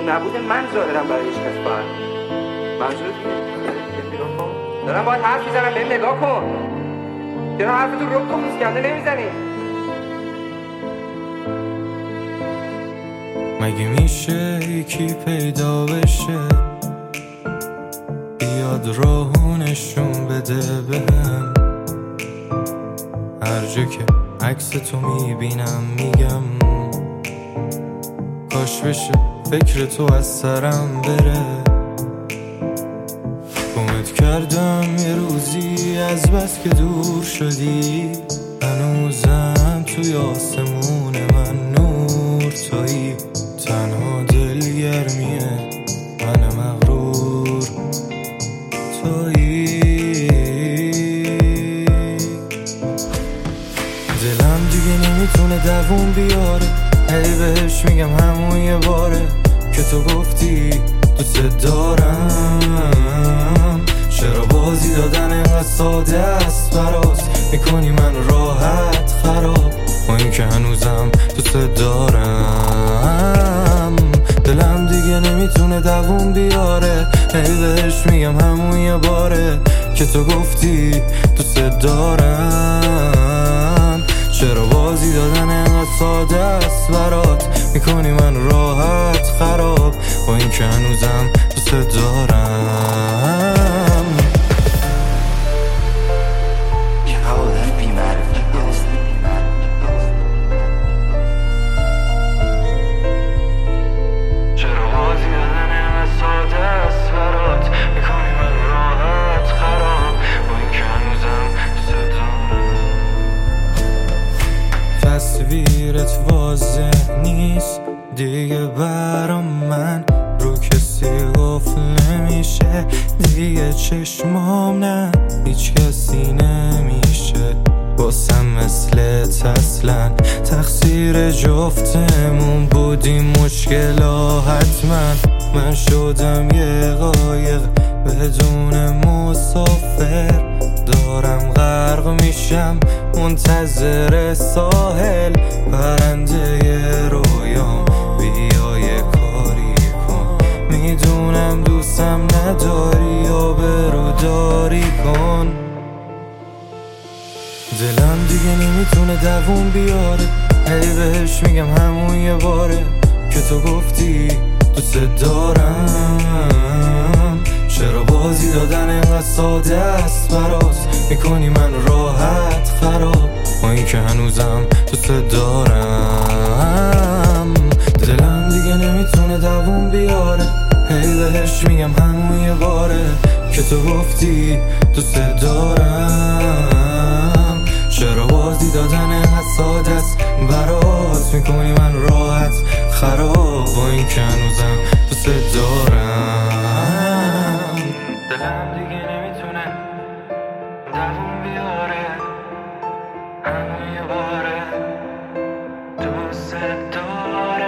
نبود من ظاهرم برای هیچ کس باید منظورت نگاه کن دارم باید حرف میزنم بهم نگاه کن چرا حرف تو رک و فوسکنده نمیزنی؟ مگه میشه یکی پیدا بشه بیاد راهو نشون بده بهم هر جا که عکس تو میبینم میگم کاش بشه فکر تو از سرم بره گمت کردم یه روزی از بس که دور شدی هنوزم توی آسمون من نور تویی تنها دلگرمیه من مغرور تویی دلم دیگه نمیتونه دووم بیاره هی بهش میگم همون یه باره که تو گفتی دوست دارم چرا بازی دادن اینقدر ساده است برات میکنی من راحت خراب با این که هنوزم دوست دارم دلم دیگه نمیتونه دووم بیاره هی بهش میگم همون یه باره که تو گفتی دوست دارم چرا بازی دادن اینقدر ساده است برات میکنی من راحت خراب با این که هنوزم دوست دارم تصویرت واضح نیست دیگه برام من رو کسی گفت نمیشه دیگه چشمام نه هیچ کسی نمیشه باسم مثلت اصلا تقصیر جفتمون بودیم مشکلا حتما من شدم یه قایق بدون مسافر دارم غرق میشم منتظر ساحل پرنده رویام بیا یه کاری کن میدونم دوستم نداری آبروداری کن دلم دیگه نمیتونه دووم بیاره هی بهش میگم همون یه باره که تو گفتی دوست دارم چرا بازی دادن اینقدر ساده است برات میکنی من راحت خراب با این که هنوزم دوست دارم دلم دیگه نمیتونه دووم بیاره هی بهش میگم همون یه باره که تو گفتی دوست دارم چرا بازی دادن اینقدر ساده است برات میکنی من راحت خراب با این که هنوزم دوست دارم دلم دیگه نمیتونه دووم بیاره همون یه باره دوست دارم